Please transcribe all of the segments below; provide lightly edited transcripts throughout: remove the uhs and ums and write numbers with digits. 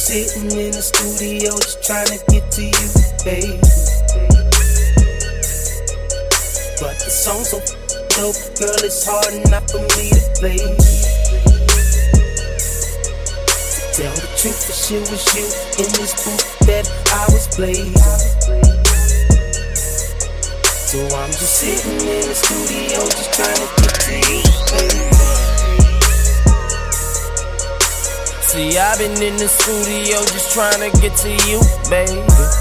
sitting in the studio just trying to get to you, baby. But the song's so dope, girl, it's hard enough for me to play. To tell the truth, for sure was you in this booth that I was blazing. So I'm just sitting in the studio just trying to get to you, baby. See, I've been in the studio just trying to get to you, baby.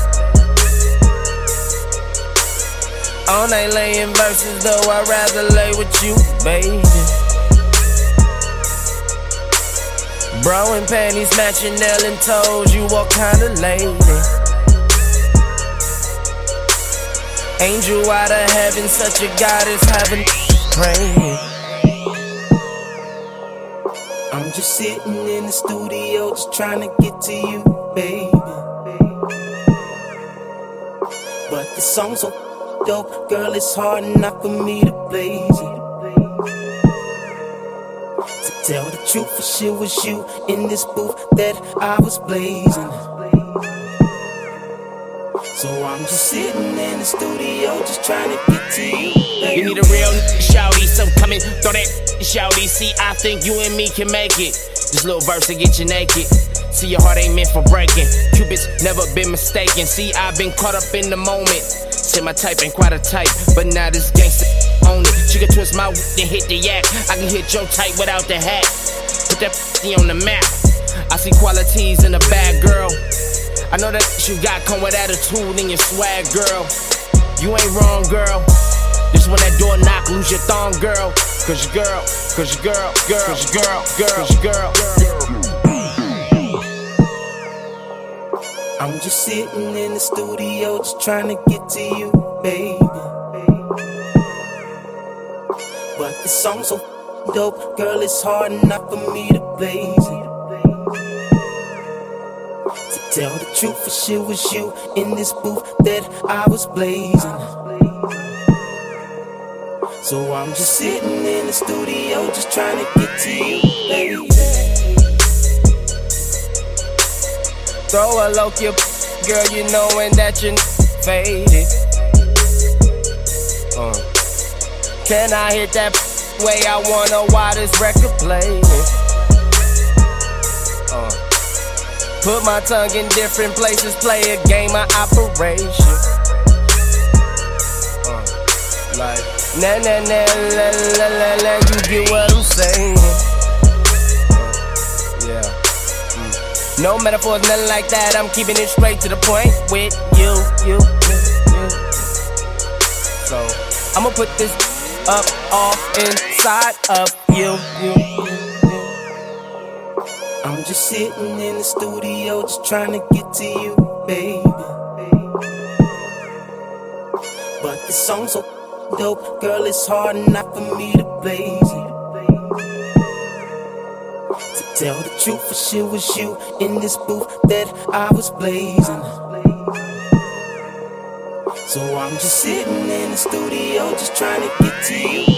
All night laying verses, though I'd rather lay with you, baby. Bro and panties matching, nail and toes, you what kind of lady? Angel out of heaven, such a goddess, heaven praying. I'm just sitting in the studio just trying to get to you, baby. But the song's so dope, girl, it's hard enough for me to blaze it. To tell the truth, for sure was you in this booth that I was blazing. So I'm just sitting in the studio just trying to get to you, baby. You need a real shouty, so come and throw that shouty. See, I think you and me can make it. This little verse to get you naked. See, your heart ain't meant for breaking. Cupid's never been mistaken. See, I've been caught up in the moment. Say my type ain't quite a type, but now this gangsta own it. She can twist my and hit the yak. I can hit your type without the hat. Put that on the map. I see qualities in a bad girl. I know that you got come with attitude and your swag, girl. You ain't wrong, girl. Just when that door knock, lose your thong, girl. Cause your girl, cause your girl, girl, cause your girl, girl, cause your girl. I'm just sitting in the studio just trying to get to you, baby. But the song's so dope, girl, it's hard enough for me to blaze it. To tell the truth, for sure was you in this booth that I was blazing. So I'm just sitting in the studio just trying to get to you, baby. Throw a look, you girl, you knowin' that you faded. Can I hit that way I wanna while this record playing? Put my tongue in different places, play a game of operation. Like, na na na la la la la, you get what I'm saying? Yeah. No metaphors, nothing like that. I'm keeping it straight to the point with you. So I'ma put this up off inside of you. I'm just sitting in the studio just trying to get to you, baby. But the song's so dope, girl, it's hard enough for me to blaze it. To tell the truth, for sure was you in this booth that I was blazing. So I'm just sitting in the studio just trying to get to you.